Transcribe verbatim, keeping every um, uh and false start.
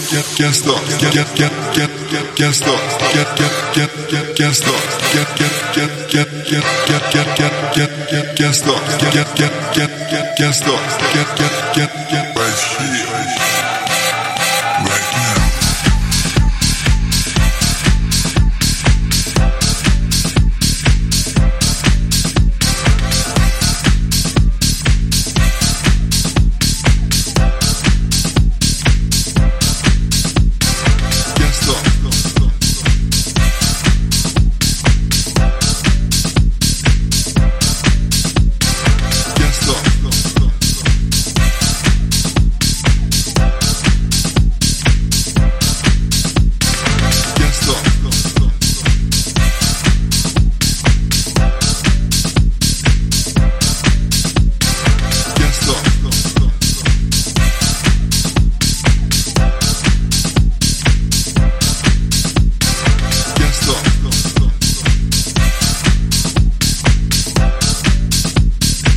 get get stuck, get get get get get get stuck, get get get get get stuck, get get get get get get get get get get get stuck, get get get get get get stuck, get get get get right here.